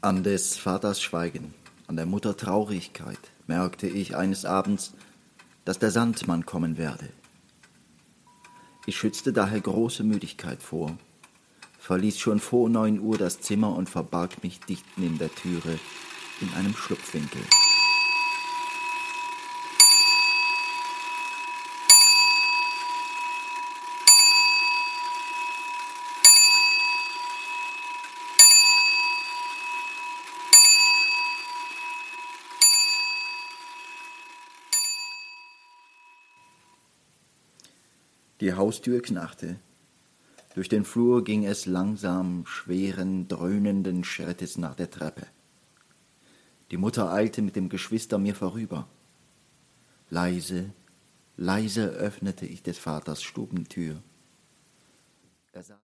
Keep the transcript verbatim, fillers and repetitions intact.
An des Vaters Schweigen, an der Mutter Traurigkeit merkte ich eines Abends, dass der Sandmann kommen werde. Ich schützte daher große Müdigkeit vor, verließ schon vor neun Uhr das Zimmer und verbarg mich dicht neben der Türe in einem Schlupfwinkel. Die Haustür knarrte. Durch den Flur ging es langsam, schweren, dröhnenden Schrittes nach der Treppe. Die Mutter eilte mit dem Geschwister mir vorüber. Leise, leise öffnete ich des Vaters Stubentür. Er sah